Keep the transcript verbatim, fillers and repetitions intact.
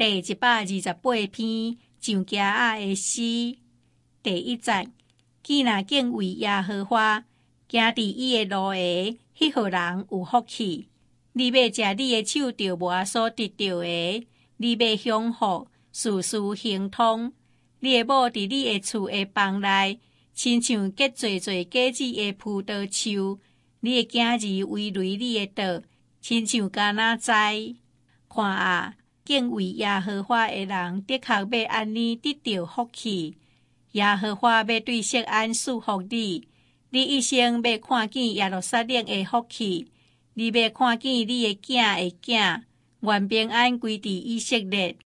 第一百二十八篇上家仔的诗。第一節，既若敬畏耶和華，行佇伊的路下，迄號人有福氣。你要食你的手著無所得到的，你要享福，事事亨通。你的某佇你的厝的房內，親像結濟濟果子的葡萄樹。你的囝兒圍壘你的道，親像橄欖栽。看啊，敬畏耶和華的人，的確要安尼得到福氣。耶和華要對錫安賜福你，你一生要看見耶路撒冷的福氣，你要看見你的囝的囝，願平安歸佇以色列。